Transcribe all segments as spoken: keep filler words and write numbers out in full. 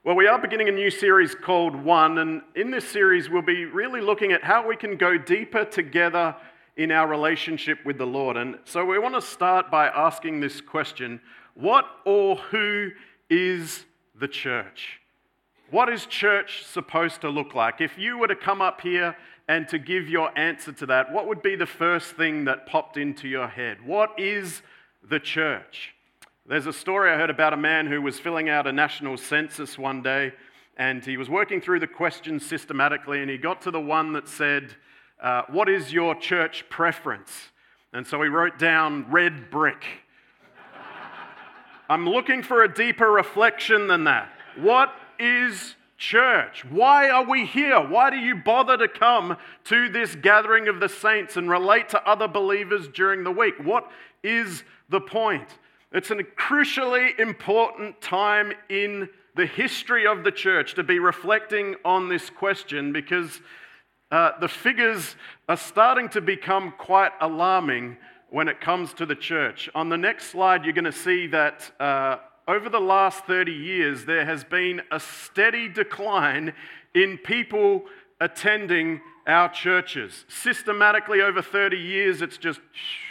Well, we are beginning a new series called One, and in this series we'll be really looking at how we can go deeper together in our relationship with the Lord. And so we want to start by asking this question: what or who is the church? What is church supposed to look like? If you were to come up here and to give your answer to that, what would be the first thing that popped into your head? What is the church? There's a story I heard about a man who was filling out a national census one day, and he was working through the questions systematically, and he got to the one that said, uh, what is your church preference? And so he wrote down red brick. I'm looking for a deeper reflection than that. What is church? Why are we here? Why do you bother to come to this gathering of the saints and relate to other believers during the week? What is the point? It's a crucially important time in the history of the church to be reflecting on this question, because uh, the figures are starting to become quite alarming when it comes to the church. On the next slide, you're going to see that uh, over the last thirty years, there has been a steady decline in people attending our churches. Systematically over thirty years, it's just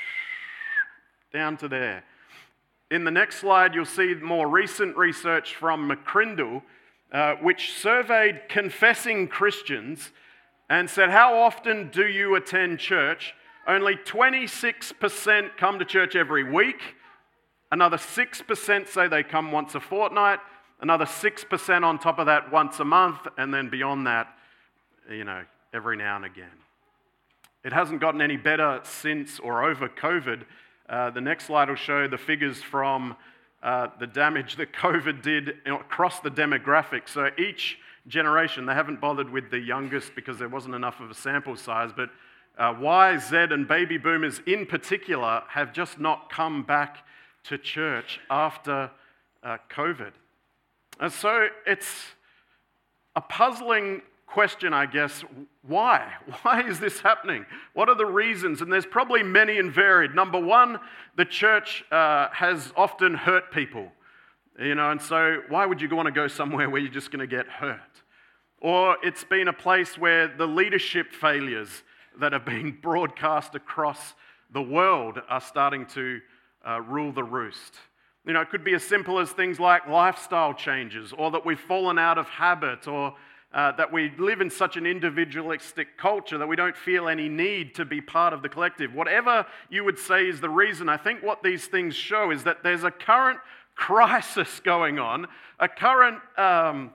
down to there. In the next slide, you'll see more recent research from McCrindle, uh, which surveyed confessing Christians and said, how often do you attend church? Only twenty-six percent come to church every week. Another six percent say they come once a fortnight. Another six percent on top of that once a month. And then beyond that, you know, every now and again. It hasn't gotten any better since or over COVID. Uh, the next slide will show the figures from uh, the damage that COVID did across the demographics. So each generation, they haven't bothered with the youngest because there wasn't enough of a sample size, but uh, Y, Z, and baby boomers in particular have just not come back to church after uh, COVID. And so it's a puzzling question, I guess. Why? Why is this happening? What are the reasons? And there's probably many and varied. Number one, the church uh, has often hurt people. You know, and so why would you want to go somewhere where you're just going to get hurt? Or it's been a place where the leadership failures that have been broadcast across the world are starting to uh, rule the roost. You know, it could be as simple as things like lifestyle changes, or that we've fallen out of habit, or Uh, that we live in such an individualistic culture that we don't feel any need to be part of the collective. Whatever you would say is the reason, I think what these things show is that there's a current crisis going on, a current um,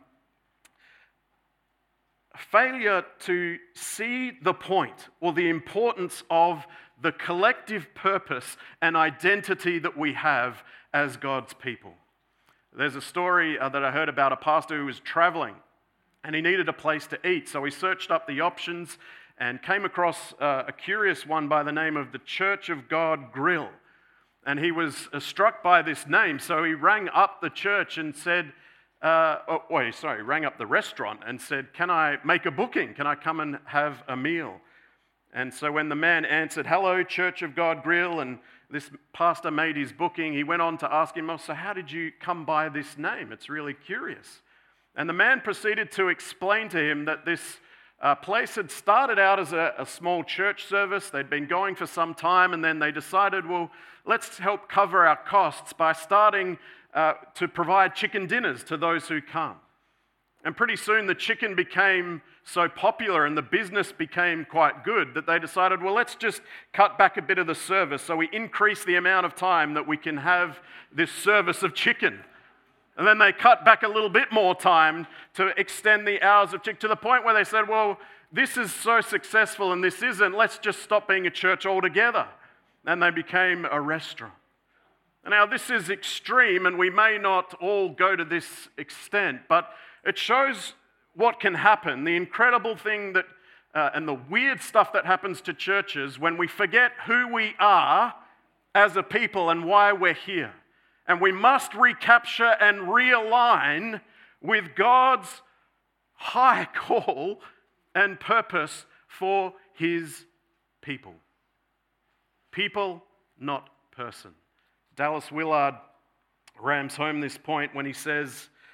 failure to see the point or the importance of the collective purpose and identity that we have as God's people. There's a story uh, that I heard about a pastor who was traveling, and he needed a place to eat. So he searched up the options and came across uh, a curious one by the name of the Church of God Grill. And he was uh, struck by this name. So he rang up the church and said, uh, oh, wait, sorry, rang up the restaurant and said, can I make a booking? Can I come and have a meal? And so when the man answered, hello, Church of God Grill, and this pastor made his booking, he went on to ask him, oh, so how did you come by this name? It's really curious. And the man proceeded to explain to him that this uh, place had started out as a, a small church service. They'd been going for some time, and then they decided, well, let's help cover our costs by starting uh, to provide chicken dinners to those who come. And pretty soon the chicken became so popular and the business became quite good that they decided, well, let's just cut back a bit of the service. So we increase the amount of time that we can have this service of chicken. And then they cut back a little bit more time to extend the hours of chicken, to the point where they said, well, this is so successful and this isn't, let's just stop being a church altogether. And they became a restaurant. And now this is extreme, and we may not all go to this extent, but it shows what can happen, the incredible thing that, uh, and the weird stuff that happens to churches when we forget who we are as a people and why we're here. And we must recapture and realign with God's high call and purpose for His people. People, not person. Dallas Willard rams home this point when he says,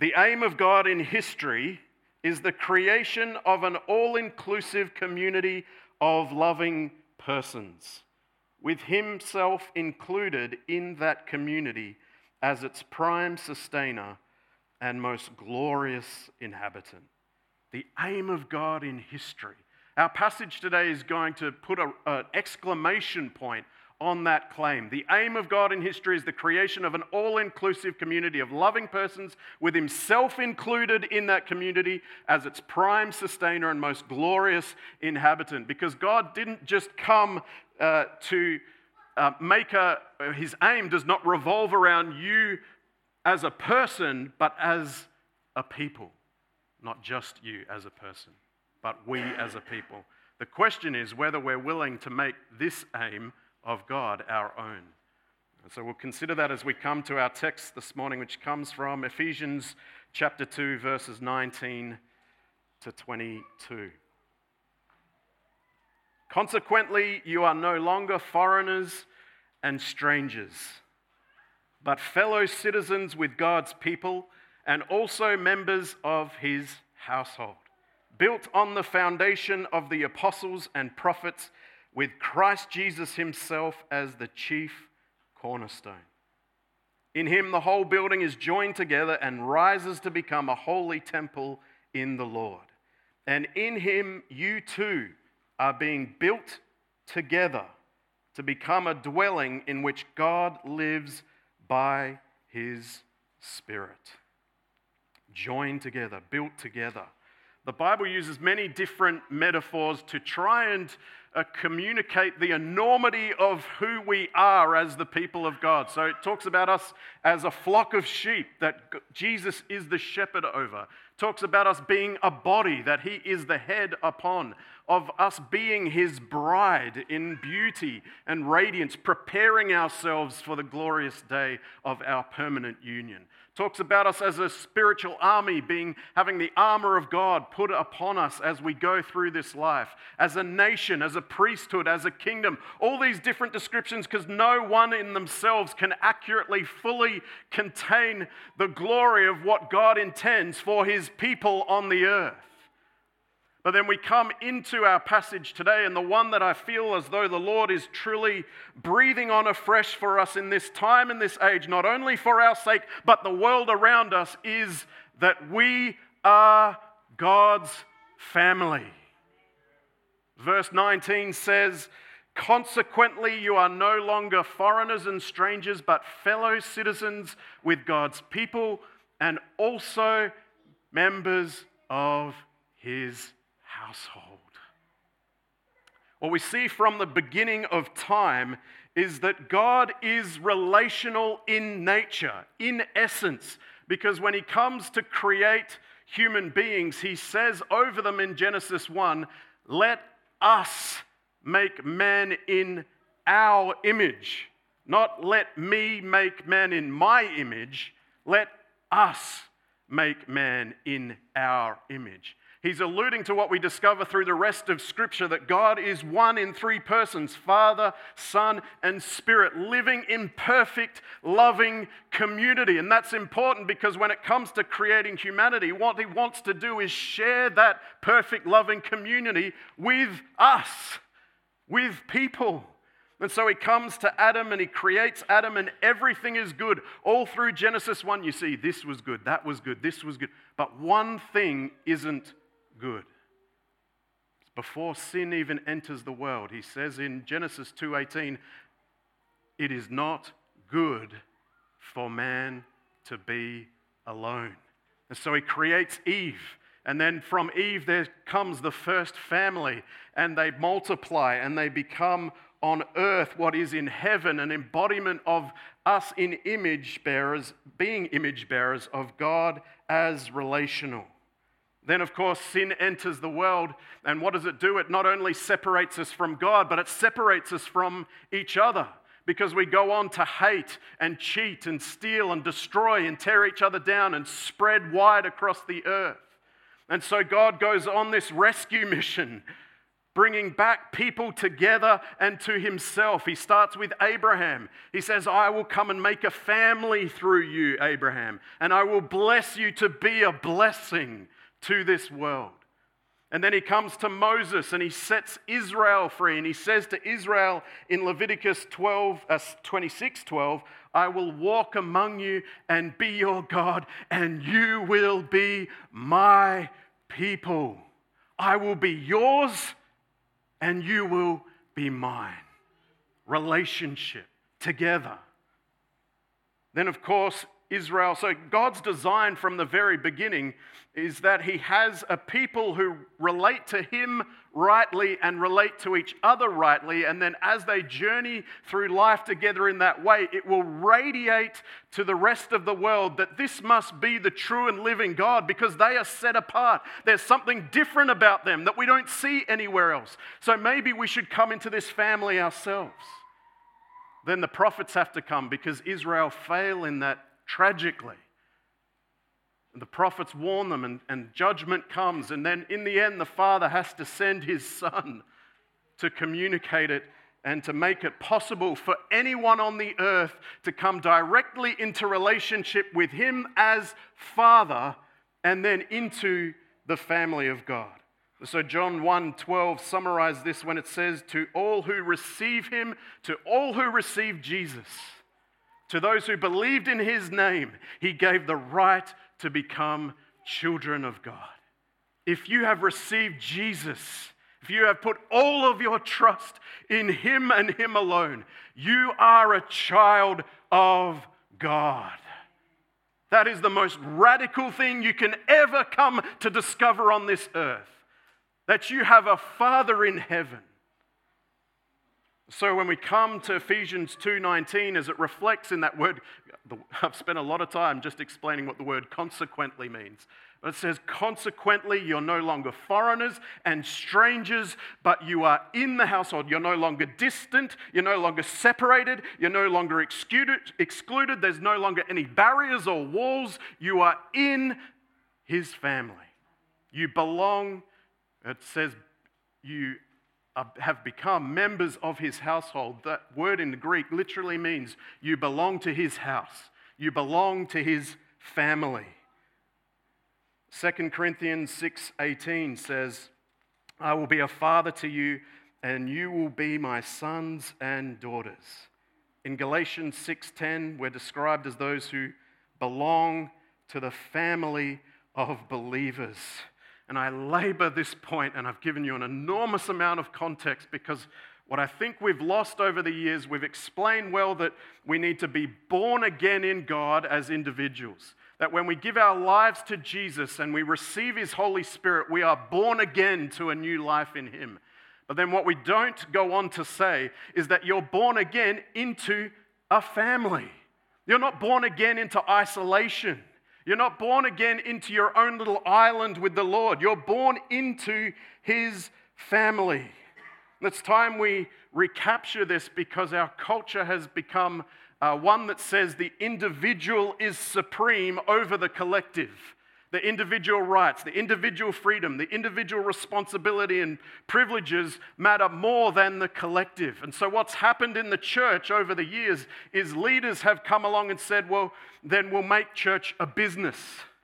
The aim of God in history is the creation of an all-inclusive community of loving persons, with himself included in that community as its prime sustainer and most glorious inhabitant. The aim of God in history. Our passage today is going to put an exclamation point on that claim. The aim of God in history is the creation of an all-inclusive community of loving persons with himself included in that community as its prime sustainer and most glorious inhabitant. Because God didn't just come uh, to uh, make a, his aim does not revolve around you as a person, but as a people. Not just you as a person, but we as a people. The question is whether we're willing to make this aim of God our own. And so we'll consider that as we come to our text this morning, which comes from Ephesians chapter two, verses nineteen to twenty-two. Consequently, you are no longer foreigners and strangers, but fellow citizens with God's people and also members of his household, built on the foundation of the apostles and prophets, with Christ Jesus himself as the chief cornerstone. In him the whole building is joined together and rises to become a holy temple in the Lord. And in him you too are being built together to become a dwelling in which God lives by his Spirit. Joined together, built together. The Bible uses many different metaphors to try and uh, communicate the enormity of who we are as the people of God. So it talks about us as a flock of sheep that Jesus is the shepherd over. It talks about us being a body that he is the head upon, of us being his bride in beauty and radiance, preparing ourselves for the glorious day of our permanent union. Talks about us as a spiritual army, being having the armor of God put upon us as we go through this life, as a nation, as a priesthood, as a kingdom. All these different descriptions, because no one in themselves can accurately, fully contain the glory of what God intends for his people on the earth. But then we come into our passage today, and the one that I feel as though the Lord is truly breathing on afresh for us in this time and this age, not only for our sake, but the world around us, is that we are God's family. Verse nineteen says, consequently, you are no longer foreigners and strangers, but fellow citizens with God's people and also members of his household. What we see from the beginning of time is that God is relational in nature, in essence, because when he comes to create human beings, he says over them in Genesis one, let us make man in our image. Not let me make man in my image, let us make man in our image. He's alluding to what we discover through the rest of Scripture, that God is one in three persons, Father, Son, and Spirit, living in perfect, loving community. And that's important because when it comes to creating humanity, what he wants to do is share that perfect, loving community with us, with people. And so he comes to Adam and he creates Adam, and everything is good. All through Genesis one, you see this was good, that was good, this was good. But one thing isn't good. Before sin even enters the world, he says in Genesis two eighteen, it is not good for man to be alone. And so he creates Eve. And then from Eve there comes the first family, and they multiply and they become on earth what is in heaven, an embodiment of us in image bearers, being image bearers of God as relational. Then, of course, sin enters the world, and what does it do? It not only separates us from God, but it separates us from each other, because we go on to hate and cheat and steal and destroy and tear each other down and spread wide across the earth. And so God goes on this rescue mission bringing back people together and to himself. He starts with Abraham. He says, I will come and make a family through you, Abraham, and I will bless you to be a blessing to this world. And then he comes to Moses and he sets Israel free. And he says to Israel in Leviticus twelve, uh, twenty-six twelve, I will walk among you and be your God, and you will be my people. I will be yours and you will be mine. Relationship together. Then, of course, Israel. So God's design from the very beginning is that he has a people who relate to him rightly and relate to each other rightly. And then as they journey through life together in that way, it will radiate to the rest of the world that this must be the true and living God, because they are set apart. There's something different about them that we don't see anywhere else. So maybe we should come into this family ourselves. Then the prophets have to come because Israel fail in that tragically. And the prophets warn them, and, and judgment comes. And then in the end, the Father has to send his Son to communicate it and to make it possible for anyone on the earth to come directly into relationship with him as Father and then into the family of God. So John one twelve summarized this when it says, to all who receive him, to all who receive Jesus, to those who believed in his name, he gave the right to become children of God. If you have received Jesus, if you have put all of your trust in him and him alone, you are a child of God. That is the most radical thing you can ever come to discover on this earth, that you have a Father in heaven. So when we come to Ephesians two nineteen, as it reflects in that word, I've spent a lot of time just explaining what the word consequently means. But it says, consequently, you're no longer foreigners and strangers, but you are in the household. You're no longer distant. You're no longer separated. You're no longer excluded. excluded. There's no longer any barriers or walls. You are in his family. You belong, it says, you have become members of his household. That word in the Greek literally means you belong to his house. You belong to his family. Second Corinthians six eighteen says, I will be a father to you, and you will be my sons and daughters. In Galatians six ten, we're described as those who belong to the family of believers. And I labor this point, and I've given you an enormous amount of context, because what I think we've lost over the years, we've explained well that we need to be born again in God as individuals. That when we give our lives to Jesus and we receive his Holy Spirit, we are born again to a new life in him. But then what we don't go on to say is that you're born again into a family. You're not born again into isolation. You're not born again into your own little island with the Lord. You're born into his family. And it's time we recapture this, because our culture has become uh, one that says the individual is supreme over the collective. The individual rights, the individual freedom, the individual responsibility and privileges matter more than the collective. And so what's happened in the church over the years is leaders have come along and said, well, then we'll make church a business.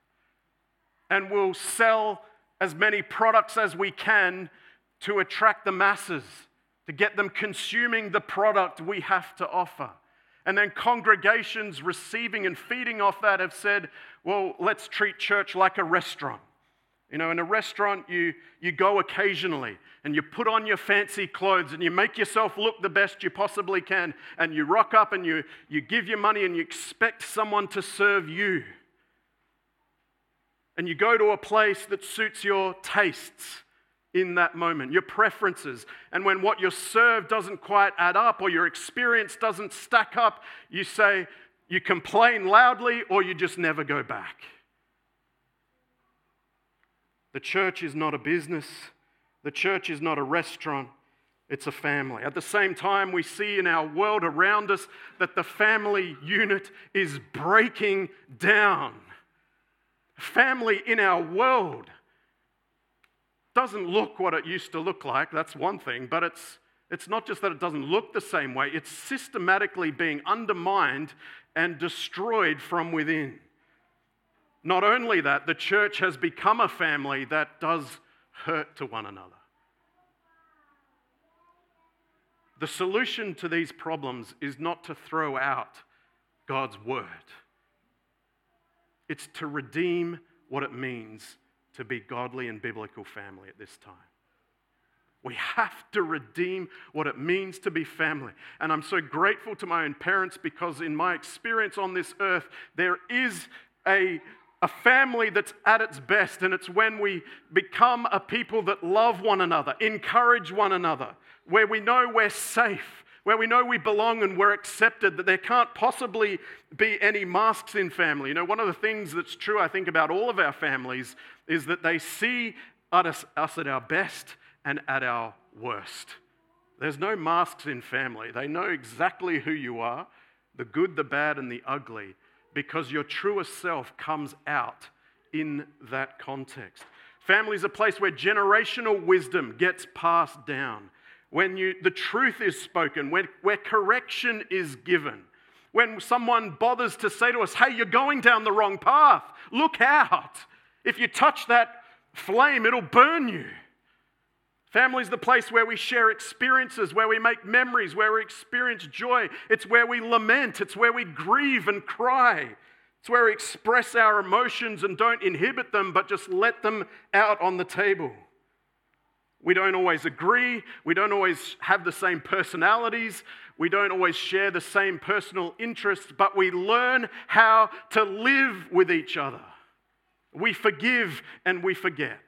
And we'll sell as many products as we can to attract the masses, to get them consuming the product we have to offer. And then congregations receiving and feeding off that have said, well, let's treat church like a restaurant. You know, in a restaurant, you, you go occasionally and you put on your fancy clothes and you make yourself look the best you possibly can, and you rock up and you, you give your money and you expect someone to serve you. And you go to a place that suits your tastes in that moment, your preferences. And when what you're served doesn't quite add up, or your experience doesn't stack up, you say, you complain loudly, or you just never go back. The church is not a business. The church is not a restaurant. It's a family. At the same time, we see in our world around us that the family unit is breaking down. Family in our world doesn't look what it used to look like, that's one thing, but it's, it's not just that it doesn't look the same way, it's systematically being undermined and destroyed from within. Not only that, the church has become a family that does hurt to one another. The solution to these problems is not to throw out God's word. It's to redeem what it means to be godly and biblical family at this time. We have to redeem what it means to be family. And I'm so grateful to my own parents because in my experience on this earth, there is a, a family that's at its best. And it's when we become a people that love one another, encourage one another, where we know we're safe, where we know we belong and we're accepted, that there can't possibly be any masks in family. You know, one of the things that's true, I think, about all of our families is that they see us, us at our best and at our worst. There's no masks in family. They know exactly who you are, the good, the bad, and the ugly, because your truest self comes out in that context. Family is a place where generational wisdom gets passed down, when you, the truth is spoken, when, where correction is given, when someone bothers to say to us, hey, you're going down the wrong path, look out. If you touch that flame, it'll burn you. Family is the place where we share experiences, where we make memories, where we experience joy. It's where we lament. It's where we grieve and cry. It's where we express our emotions and don't inhibit them, but just let them out on the table. We don't always agree. We don't always have the same personalities. We don't always share the same personal interests, but we learn how to live with each other. We forgive and we forget.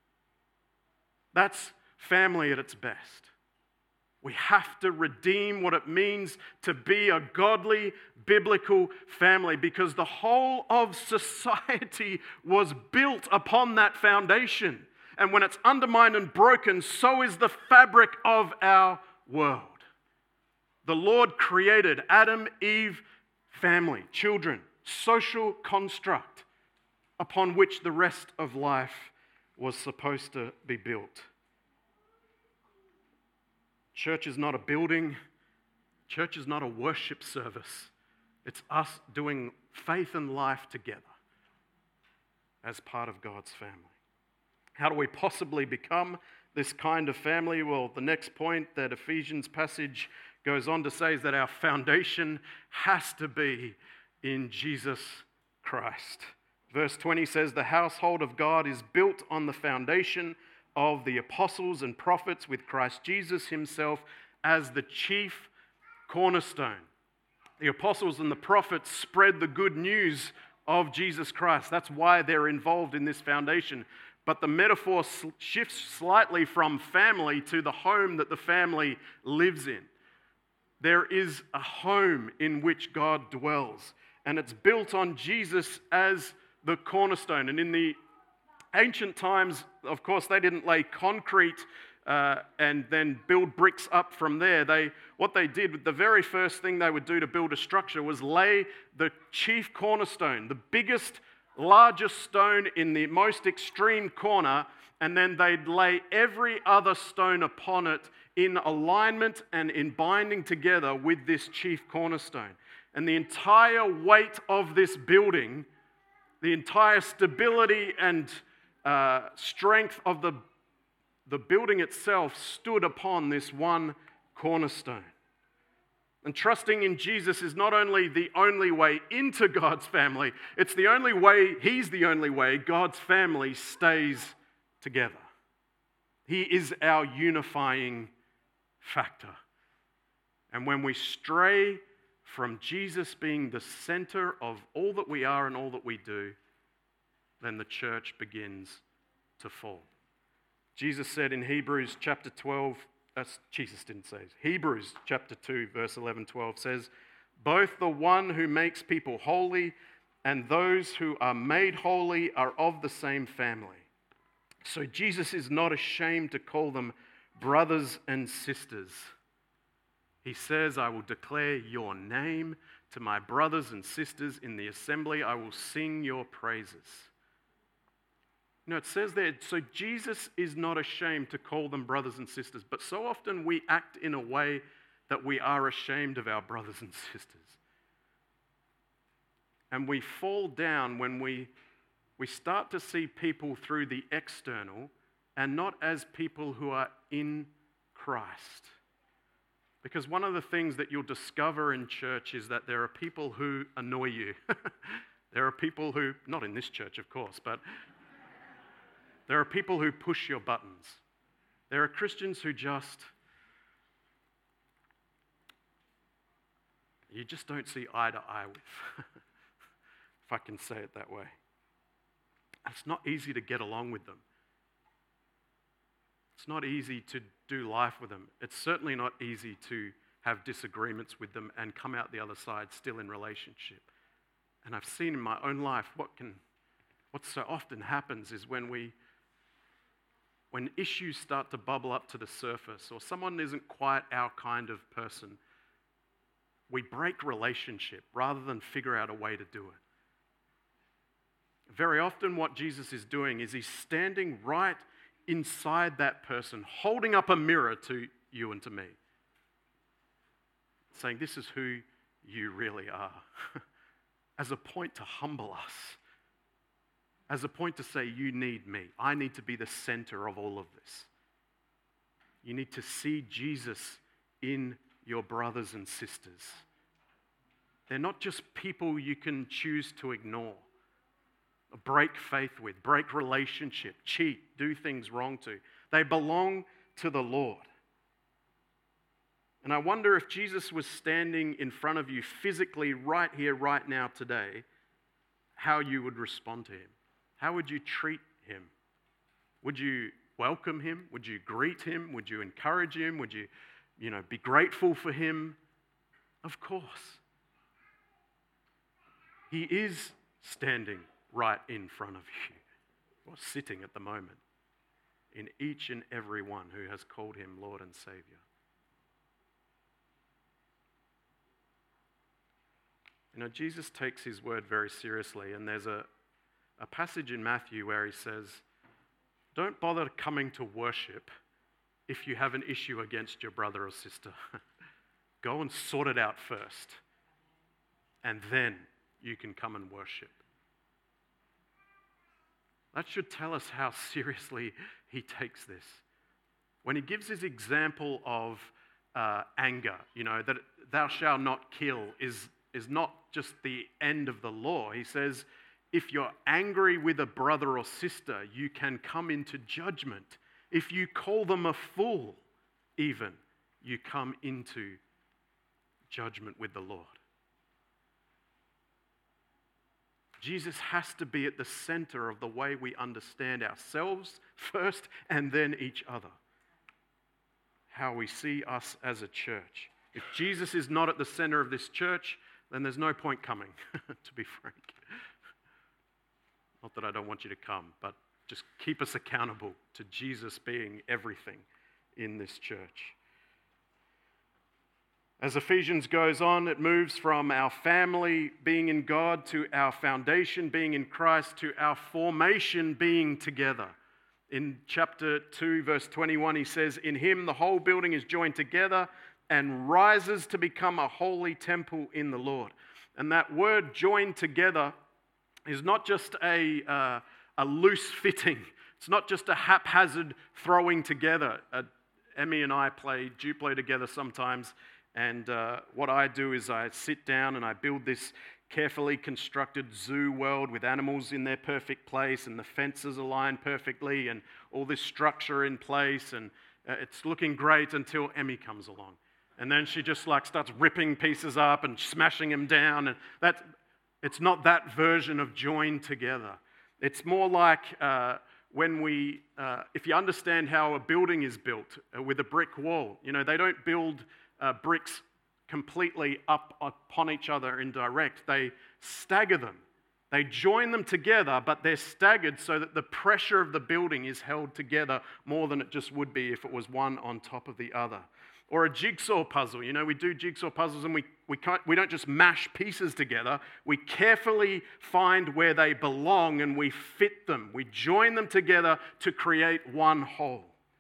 That's family at its best. We have to redeem what it means to be a godly, biblical family because the whole of society was built upon that foundation. And when it's undermined and broken, so is the fabric of our world. The Lord created Adam, Eve, family, children, social construct upon which the rest of life was supposed to be built. Church is not a building. Church is not a worship service. It's us doing faith and life together as part of God's family. How do we possibly become this kind of family? Well, the next point that Ephesians passage goes on to say is that our foundation has to be in Jesus Christ. Verse twenty says, the household of God is built on the foundation of the apostles and prophets with Christ Jesus himself as the chief cornerstone. The apostles and the prophets spread the good news of Jesus Christ. That's why they're involved in this foundation. But the metaphor shifts slightly from family to the home that the family lives in. There is a home in which God dwells, and it's built on Jesus as the cornerstone. And in the ancient times, of course, they didn't lay concrete uh, and then build bricks up from there. They, what they did, the very first thing they would do to build a structure was lay the chief cornerstone, the biggest, largest stone in the most extreme corner, and then they'd lay every other stone upon it in alignment and in binding together with this chief cornerstone. And the entire weight of this building, the entire stability and uh, strength of the, the building itself stood upon this one cornerstone. And trusting in Jesus is not only the only way into God's family, it's the only way, He's the only way God's family stays together. He is our unifying factor. And when we stray from Jesus being the center of all that we are and all that we do, then the church begins to fall. Jesus said in Hebrews chapter twelve, uh, Jesus didn't say it, Hebrews chapter two, verse eleven, twelve says, both the one who makes people holy and those who are made holy are of the same family. So Jesus is not ashamed to call them brothers and sisters. He says, I will declare your name to my brothers and sisters in the assembly. I will sing your praises. You know, it says there, so Jesus is not ashamed to call them brothers and sisters, but so often we act in a way that we are ashamed of our brothers and sisters. And we fall down when we, we start to see people through the external and not as people who are in Christ. Because one of the things that you'll discover in church is that there are people who annoy you. There are people who, not in this church of course, but there are people who push your buttons. There are Christians who just, you just don't see eye to eye with, if I can say it that way. It's not easy to get along with them. It's not easy to do life with them. It's certainly not easy to have disagreements with them and come out the other side still in relationship. And I've seen in my own life what can, what so often happens is when we, when issues start to bubble up to the surface or someone isn't quite our kind of person, we break relationship rather than figure out a way to do it. Very often what Jesus is doing is he's standing right inside that person, holding up a mirror to you and to me, saying, this is who you really are, as a point to humble us, as a point to say, you need me. I need to be the center of all of this. You need to see Jesus in your brothers and sisters. They're not just people you can choose to ignore, break faith with, break relationship, cheat, do things wrong to. They belong to the Lord. And I wonder if Jesus was standing in front of you physically right here, right now, today, how you would respond to him. How would you treat him? Would you welcome him? Would you greet him? Would you encourage him? Would you, you know, be grateful for him? Of course. He is standing right in front of you, or sitting at the moment, in each and every one who has called him Lord and Savior. You know, Jesus takes his word very seriously, and there's a, a passage in Matthew where he says, don't bother coming to worship if you have an issue against your brother or sister. Go and sort it out first, and then you can come and worship. That should tell us how seriously he takes this. When he gives his example of uh, anger, you know, that thou shalt not kill is, is not just the end of the law. He says, if you're angry with a brother or sister, you can come into judgment. If you call them a fool, even, you come into judgment with the Lord. Jesus has to be at the center of the way we understand ourselves first and then each other. How we see us as a church. If Jesus is not at the center of this church, then there's no point coming, to be frank. Not that I don't want you to come, but just keep us accountable to Jesus being everything in this church. As Ephesians goes on, it moves from our family being in God to our foundation being in Christ to our formation being together. In chapter two, verse twenty-one, he says, in him the whole building is joined together and rises to become a holy temple in the Lord. And that word joined together is not just a, uh, a loose fitting. It's not just a haphazard throwing together. Uh, Emmy and I play Duplo together sometimes. And uh, what I do is I sit down and I build this carefully constructed zoo world with animals in their perfect place and the fences aligned perfectly and all this structure in place. And uh, it's looking great until Emmy comes along. And then she just like starts ripping pieces up and smashing them down. And that's, it's not that version of joined together. It's more like uh, when we, uh, if you understand how a building is built uh, with a brick wall, you know, they don't build Uh, bricks completely up upon each other in direct. They stagger them. They join them together, but they're staggered so that the pressure of the building is held together more than it just would be if it was one on top of the other. Or a jigsaw puzzle. You know, we do jigsaw puzzles and we, we, can't, we don't just mash pieces together. We carefully find where they belong and we fit them. We join them together to create one whole.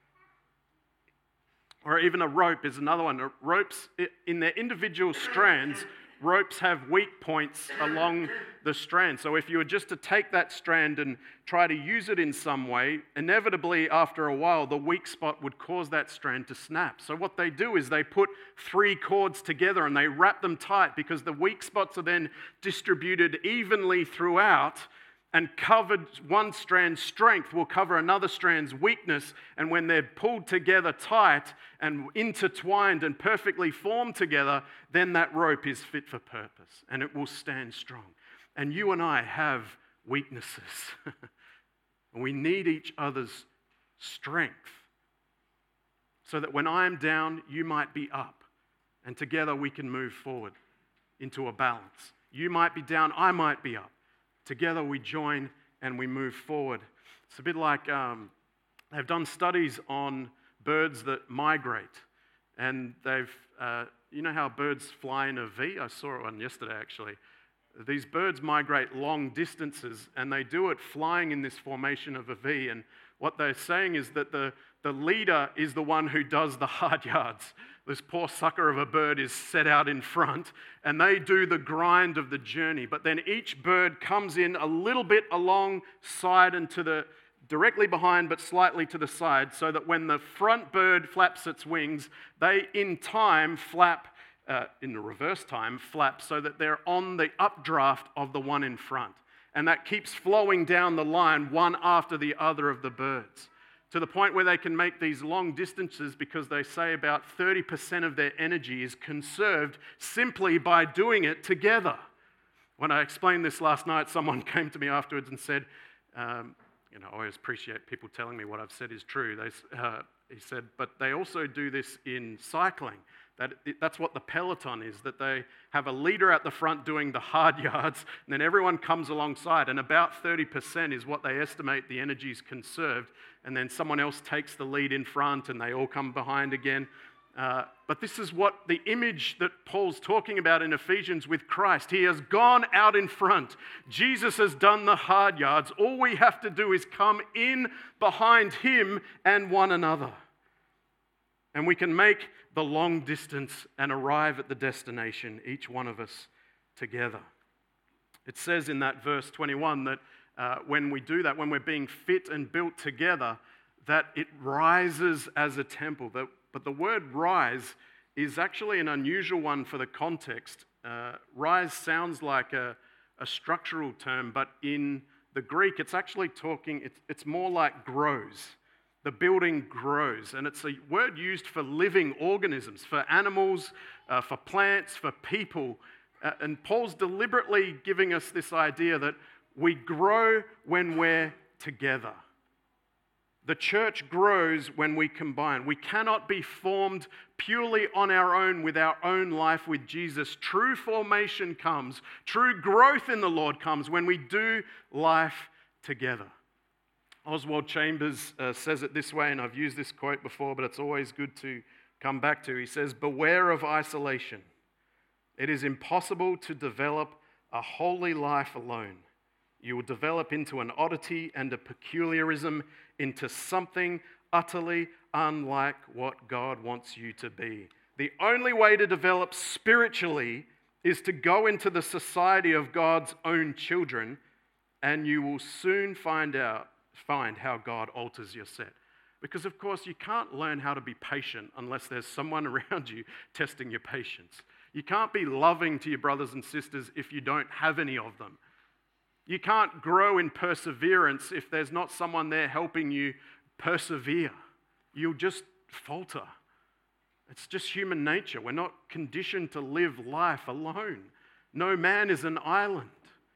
Or even a rope is another one. Ropes, in their individual strands, ropes have weak points along the strand. So if you were just to take that strand and try to use it in some way, inevitably after a while, the weak spot would cause that strand to snap. So what they do is they put three cords together and they wrap them tight because the weak spots are then distributed evenly throughout, and covered one strand's strength will cover another strand's weakness. And when they're pulled together tight and intertwined and perfectly formed together, then that rope is fit for purpose and it will stand strong. And you and I have weaknesses. And we need each other's strength so that when I'm down, you might be up. And together we can move forward into a balance. You might be down, I might be up. Together we join and we move forward. It's a bit like um, they've done studies on birds that migrate. And they've, uh, you know how birds fly in a V? I saw one yesterday actually. These birds migrate long distances and they do it flying in this formation of a V. And what they're saying is that the, the leader is the one who does the hard yards. This poor sucker of a bird is set out in front and they do the grind of the journey. But then each bird comes in a little bit alongside and to the directly behind but slightly to the side so that when the front bird flaps its wings, they in time flap, uh, in the reverse time, flap so that they're on the updraft of the one in front. And that keeps flowing down the line one after the other of the birds, to the point where they can make these long distances because they say about thirty percent of their energy is conserved simply by doing it together. When I explained this last night, someone came to me afterwards and said, um, you know, I always appreciate people telling me what I've said is true. They, uh, he said, but they also do this in cycling. That, that's what the peloton is, that they have a leader at the front doing the hard yards, and then everyone comes alongside, and about thirty percent is what they estimate the energy is conserved, and then someone else takes the lead in front, and they all come behind again. Uh, but this is what the image that Paul's talking about in Ephesians with Christ. He has gone out in front. Jesus has done the hard yards. All we have to do is come in behind him and one another. And we can make the long distance and arrive at the destination, each one of us together. It says in that verse twenty-one that uh, when we do that, when we're being fit and built together, that it rises as a temple. That, but the word rise is actually an unusual one for the context. Uh, rise sounds like a, a structural term, but in the Greek, it's actually talking, it's, it's more like grows. The building grows, and it's a word used for living organisms, for animals, uh, for plants, for people. Uh, and Paul's deliberately giving us this idea that we grow when we're together. The church grows when we combine. We cannot be formed purely on our own with our own life with Jesus. True formation comes, true growth in the Lord comes when we do life together. Oswald Chambers uh, says it this way, and I've used this quote before, but it's always good to come back to. He says, "Beware of isolation. It is impossible to develop a holy life alone. You will develop into an oddity and a peculiarism, into something utterly unlike what God wants you to be. The only way to develop spiritually is to go into the society of God's own children, and you will soon find out find how God alters your set." Because, of course, you can't learn how to be patient unless there's someone around you testing your patience. You can't be loving to your brothers and sisters if you don't have any of them. You can't grow in perseverance if there's not someone there helping you persevere. You'll just falter. It's just human nature. We're not conditioned to live life alone. No man is an island.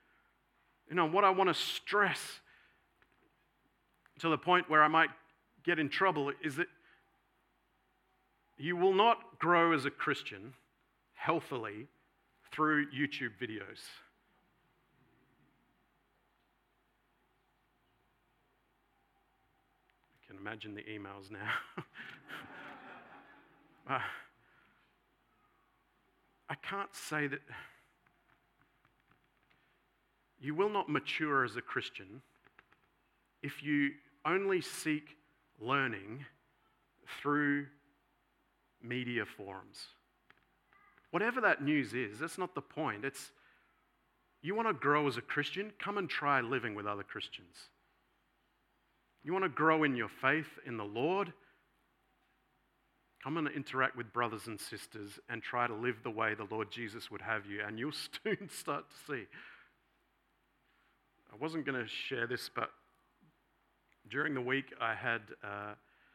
You know, what I want to stress to the point where I might get in trouble is that you will not grow as a Christian healthily through YouTube videos. I can imagine the emails now. Uh, I can't say that you will not mature as a Christian if you only seek learning through media forums. Whatever that news is, that's not the point. It's, you want to grow as a Christian, come and try living with other Christians. You want to grow in your faith in the Lord, come and interact with brothers and sisters and try to live the way the Lord Jesus would have you, and you'll soon start to see. I wasn't going to share this, but during the week I had uh,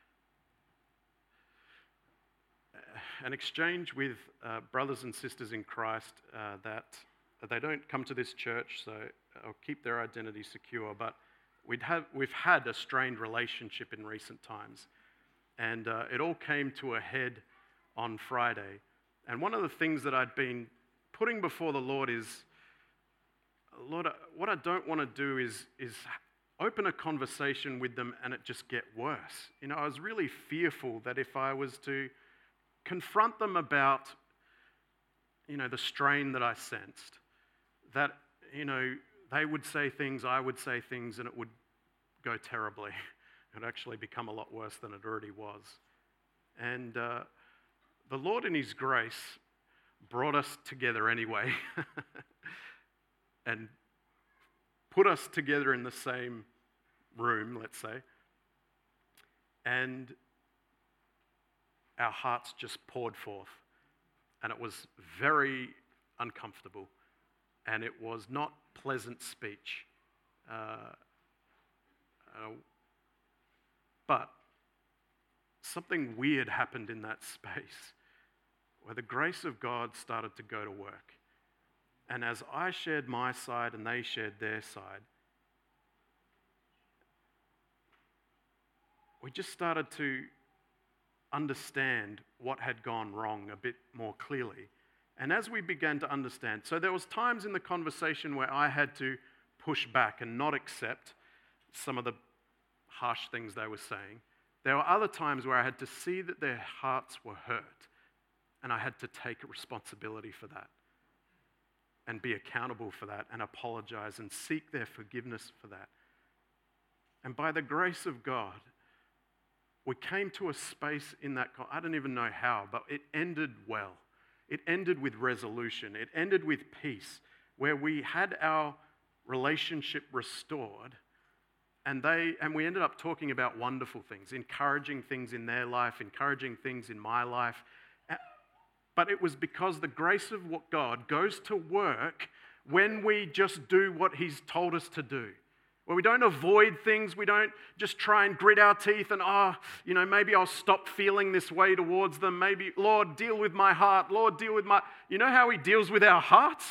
an exchange with uh, brothers and sisters in Christ uh, that they don't come to this church, so I'll keep their identity secure, but we'd have, we've had a strained relationship in recent times. And uh, it all came to a head on Friday. And one of the things that I'd been putting before the Lord is, Lord, what I don't want to do is, is open a conversation with them and it just get worse. You know, I was really fearful that if I was to confront them about, you know, the strain that I sensed, that, you know, they would say things, I would say things, and it would go terribly. It would actually become a lot worse than it already was. And uh, the Lord in His grace brought us together anyway and put us together in the same room, let's say, and our hearts just poured forth. And it was very uncomfortable. And it was not pleasant speech. Uh, uh, but something weird happened in that space where the grace of God started to go to work. And as I shared my side and they shared their side, we just started to understand what had gone wrong a bit more clearly. And as we began to understand, so there was times in the conversation where I had to push back and not accept some of the harsh things they were saying. There were other times where I had to see that their hearts were hurt, and I had to take responsibility for that and be accountable for that and apologize and seek their forgiveness for that. And by the grace of God, we came to a space in that, I don't even know how, but it ended well. It ended with resolution. It ended with peace, where we had our relationship restored, and they and we ended up talking about wonderful things, encouraging things in their life, encouraging things in my life. But it was because the grace of what God goes to work when we just do what He's told us to do. Where we don't avoid things, we don't just try and grit our teeth and, oh, you know, maybe I'll stop feeling this way towards them. Maybe, Lord, deal with my heart. Lord, deal with my... You know how He deals with our hearts?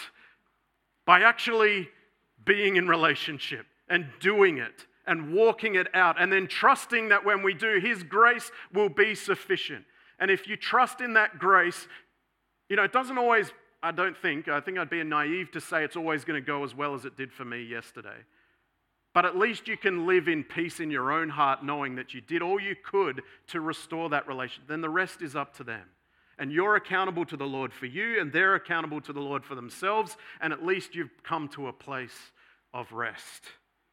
By actually being in relationship and doing it and walking it out and then trusting that when we do, His grace will be sufficient. And if you trust in that grace, you know, it doesn't always, I don't think, I think I'd be naive to say it's always going to go as well as it did for me yesterday. But at least you can live in peace in your own heart knowing that you did all you could to restore that relationship. Then the rest is up to them. And you're accountable to the Lord for you, and they're accountable to the Lord for themselves, and at least you've come to a place of rest.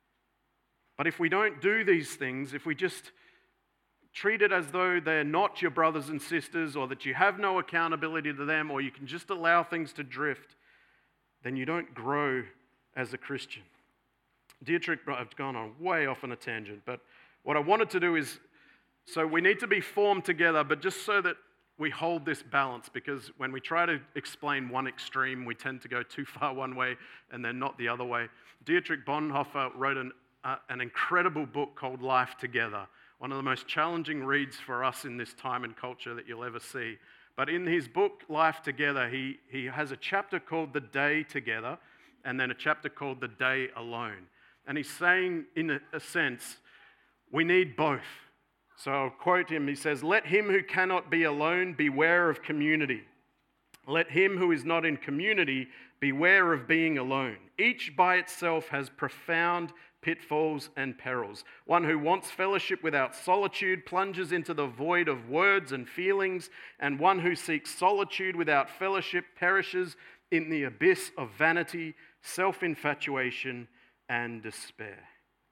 But if we don't do these things, if we just treat it as though they're not your brothers and sisters, or that you have no accountability to them, or you can just allow things to drift, then you don't grow as a Christian. Dietrich, I've gone on way off on a tangent, but what I wanted to do is, so we need to be formed together, but just so that we hold this balance, because when we try to explain one extreme, we tend to go too far one way and then not the other way. Dietrich Bonhoeffer wrote an, uh, an incredible book called Life Together, one of the most challenging reads for us in this time and culture that you'll ever see. But in his book, Life Together, he, he has a chapter called The Day Together, and then a chapter called The Day Alone. And he's saying, in a, a sense, we need both. So I'll quote him. He says, "Let him who cannot be alone beware of community. Let him who is not in community beware of being alone. Each by itself has profound pitfalls, and perils. One who wants fellowship without solitude plunges into the void of words and feelings, and one who seeks solitude without fellowship perishes in the abyss of vanity, self-infatuation, and despair.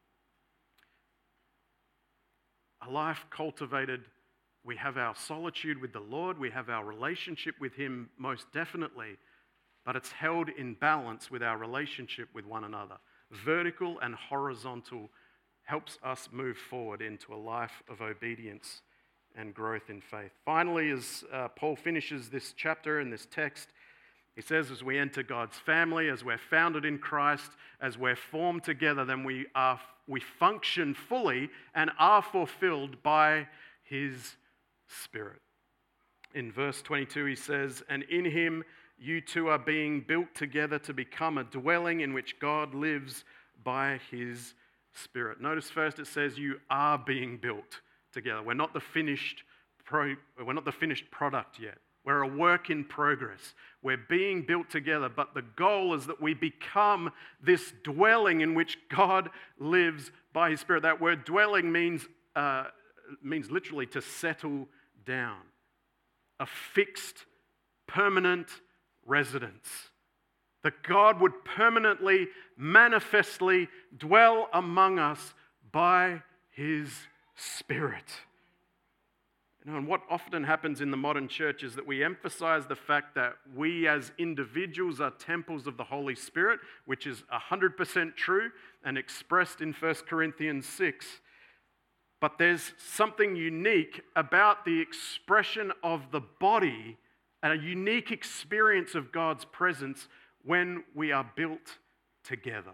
A life cultivated, we have our solitude with the Lord, we have our relationship with Him most definitely, but it's held in balance with our relationship with one another. Vertical and horizontal helps us move forward into a life of obedience and growth in faith. Finally, as uh, Paul finishes this chapter and this text, he says, as we enter God's family, as we're founded in Christ, as we're formed together, then we are we function fully and are fulfilled by His Spirit. In verse twenty-two, he says, and in Him you two are being built together to become a dwelling in which God lives by His Spirit. Notice first it says you are being built together. We're not the finished pro, we're not the finished product yet. We're a work in progress. We're being built together, but the goal is that we become this dwelling in which God lives by His Spirit. That word dwelling means, uh, means literally to settle down. A fixed, permanent residence. That God would permanently, manifestly dwell among us by His Spirit. You know, and what often happens in the modern church is that we emphasize the fact that we as individuals are temples of the Holy Spirit, which is one hundred percent true and expressed in First Corinthians six. But there's something unique about the expression of the body and a unique experience of God's presence when we are built together.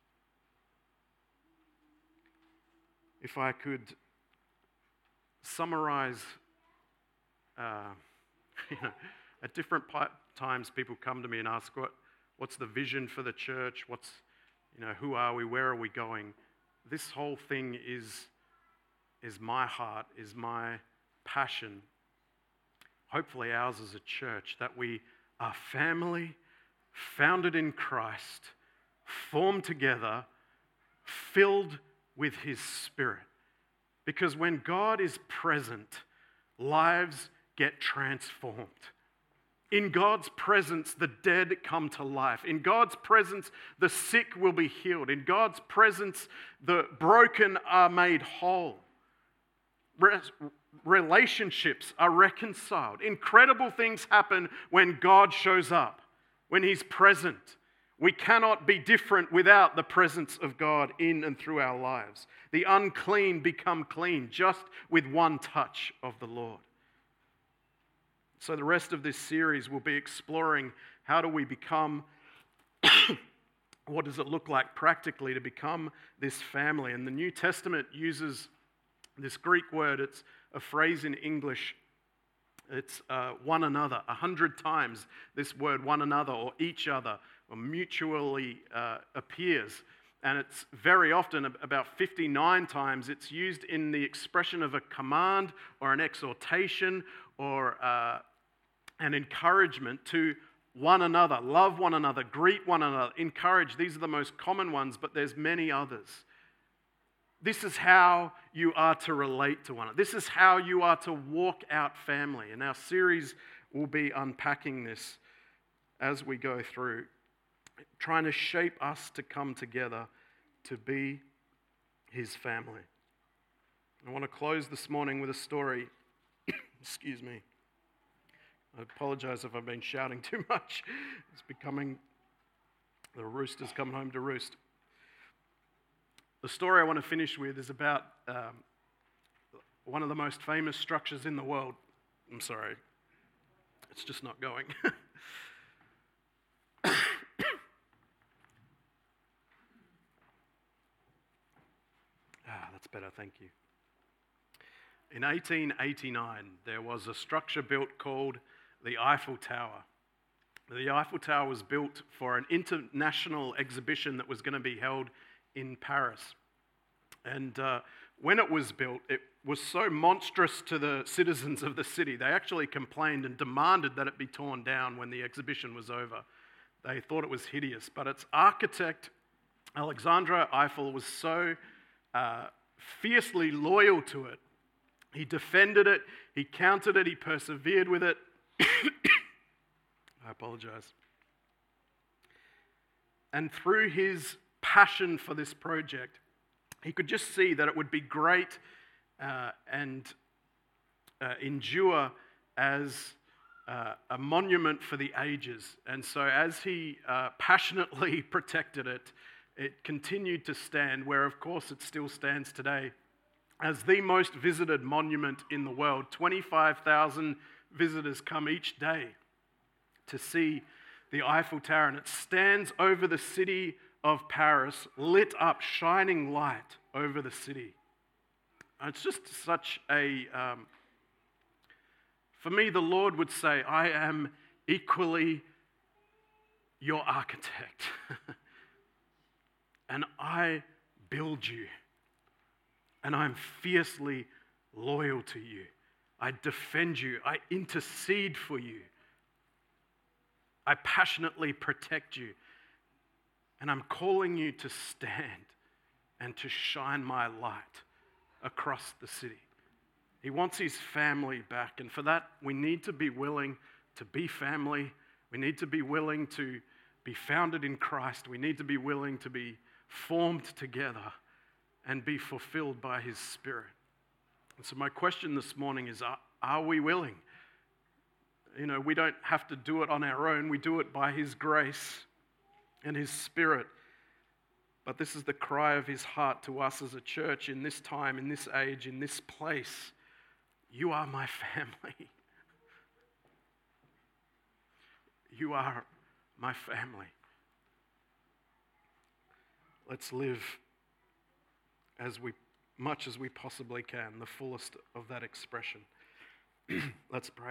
If I could summarize, uh, you know, at different times people come to me and ask, what, what's the vision for the church? What's, you know, who are we? Where are we going? This whole thing is, is my heart, is my passion. Hopefully ours as a church, that we are family, founded in Christ, formed together, filled with His Spirit. Because when God is present, lives get transformed. In God's presence, the dead come to life. In God's presence, the sick will be healed. In God's presence, the broken are made whole. Re- relationships are reconciled. Incredible things happen when God shows up, when He's present. We cannot be different without the presence of God in and through our lives. The unclean become clean just with one touch of the Lord. So the rest of this series will be exploring how do we become, what does it look like practically to become this family? And the New Testament uses this Greek word. It's a phrase in English. It's uh, one another. A hundred times this word one another or each other or mutually uh, appears. And it's very often, about fifty-nine times, it's used in the expression of a command or an exhortation or uh, an encouragement to one another. Love one another, greet one another, encourage. These are the most common ones, but there's many others. This is how you are to relate to one another. This is how you are to walk out family. And our series will be unpacking this as we go through, trying to shape us to come together to be His family. I want to close this morning with a story. Excuse me. I apologize if I've been shouting too much. It's becoming, the rooster's coming home to roost. The story I want to finish with is about um, one of the most famous structures in the world. I'm sorry. It's just not going. Ah, that's better, thank you. In eighteen eighty-nine, there was a structure built called the Eiffel Tower. The Eiffel Tower was built for an international exhibition that was going to be held in Paris. And uh, when it was built, it was so monstrous to the citizens of the city, they actually complained and demanded that it be torn down when the exhibition was over. They thought it was hideous, but its architect Alexandra Eiffel was so uh, fiercely loyal to it. He defended it, he countered it, he persevered with it. I apologize. And through his passion for this project, he could just see that it would be great uh, and uh, endure as uh, a monument for the ages. And so as he uh, passionately protected it, it continued to stand, where of course it still stands today, as the most visited monument in the world. twenty-five thousand visitors come each day to see the Eiffel Tower, and it stands over the city of Paris, lit up, shining light over the city. It's just such a, um, for me, the Lord would say, I am equally your architect, and I build you. And I'm fiercely loyal to you. I defend you. I intercede for you. I passionately protect you. And I'm calling you to stand and to shine my light across the city. He wants his family back. And for that, we need to be willing to be family. We need to be willing to be founded in Christ. We need to be willing to be formed together and be fulfilled by his Spirit. And so my question this morning is, are, are we willing? You know, we don't have to do it on our own. We do it by his grace and his Spirit. But this is the cry of his heart to us as a church in this time, in this age, in this place. You are my family. You are my family. Let's live as we, much as we possibly can, the fullest of that expression. Let's pray.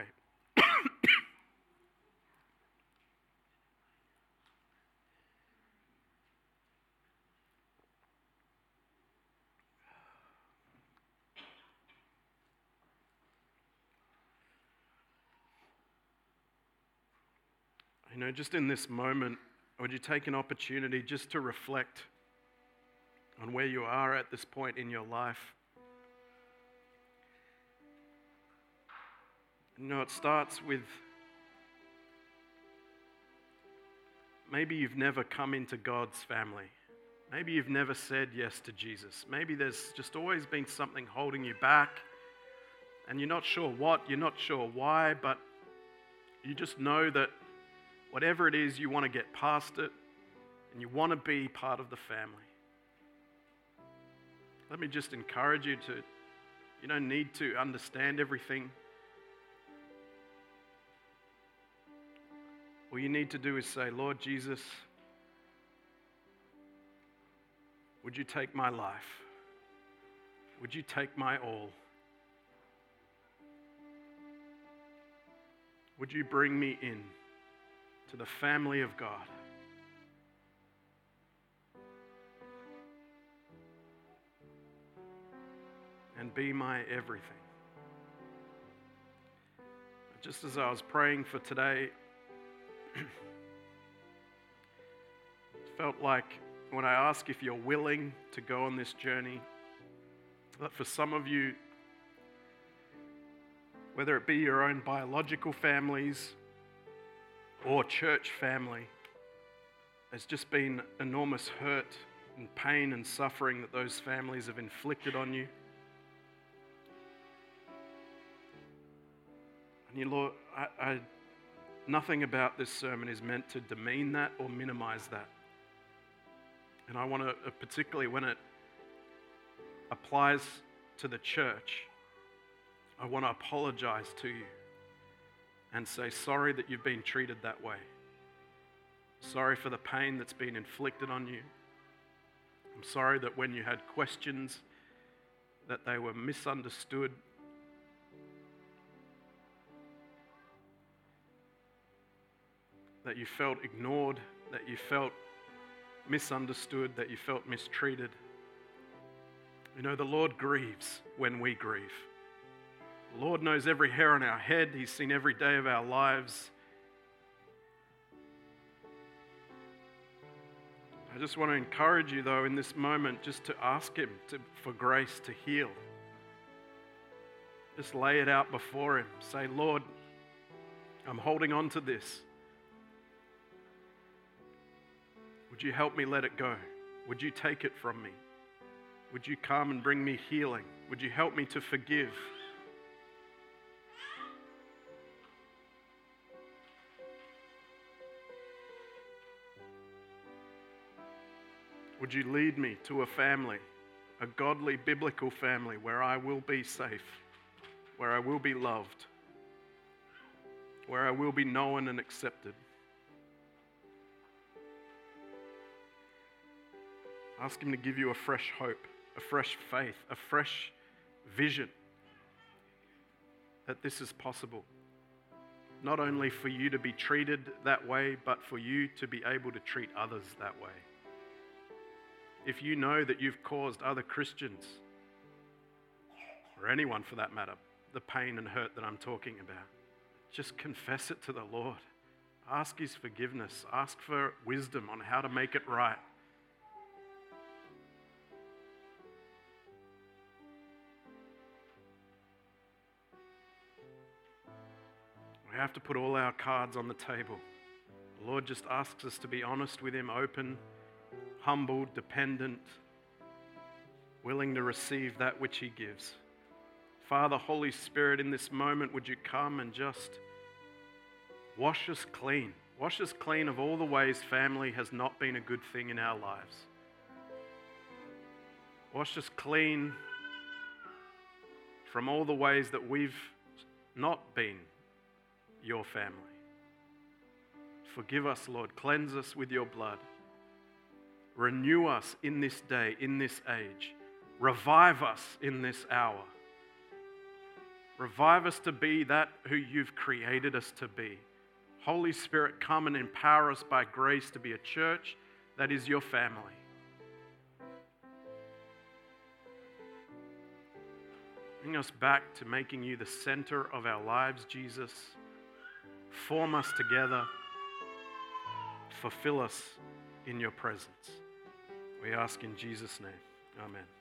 You know, just in this moment, would you take an opportunity just to reflect on where you are at this point in your life? You know, it starts with maybe you've never come into God's family. Maybe you've never said yes to Jesus. Maybe there's just always been something holding you back, and you're not sure what, you're not sure why, but you just know that whatever it is, you want to get past it, and you want to be part of the family. Let me just encourage you to, you don't need to understand everything. All you need to do is say, Lord Jesus, would you take my life? Would you take my all? Would you bring me in to the family of God? And be my everything. Just as I was praying for today, it felt like when I ask if you're willing to go on this journey, that for some of you, whether it be your own biological families or church family, there's just been enormous hurt and pain and suffering that those families have inflicted on you. And you, Lord, I, I, nothing about this sermon is meant to demean that or minimize that. And I want to, particularly when it applies to the church, I want to apologize to you and say sorry that you've been treated that way. Sorry for the pain that's been inflicted on you. I'm sorry that when you had questions, that they were misunderstood. That you felt ignored, that you felt misunderstood, that you felt mistreated. You know, the Lord grieves when we grieve. The Lord knows every hair on our head. He's seen every day of our lives. I just want to encourage you, though, in this moment, just to ask Him to, for grace to heal. Just lay it out before Him. Say, Lord, I'm holding on to this. Would you help me let it go? Would you take it from me? Would you come and bring me healing? Would you help me to forgive? Would you lead me to a family, a godly, biblical family where I will be safe, where I will be loved, where I will be known and accepted? Ask Him to give you a fresh hope, a fresh faith, a fresh vision that this is possible. Not only for you to be treated that way, but for you to be able to treat others that way. If you know that you've caused other Christians, or anyone for that matter, the pain and hurt that I'm talking about, just confess it to the Lord. Ask His forgiveness. Ask for wisdom on how to make it right. We have to put all our cards on the table. The Lord just asks us to be honest with Him, open, humble, dependent, willing to receive that which He gives. Father, Holy Spirit, in this moment, would you come and just wash us clean. Wash us clean of all the ways family has not been a good thing in our lives. Wash us clean from all the ways that we've not been your family. Forgive us, Lord. Cleanse us with your blood. Renew us in this day, in this age. Revive us in this hour. Revive us to be that who you've created us to be. Holy Spirit, come and empower us by grace to be a church that is your family. Bring us back to making you the center of our lives, Jesus. Form us together. Fulfill us in your presence. We ask in Jesus' name. Amen.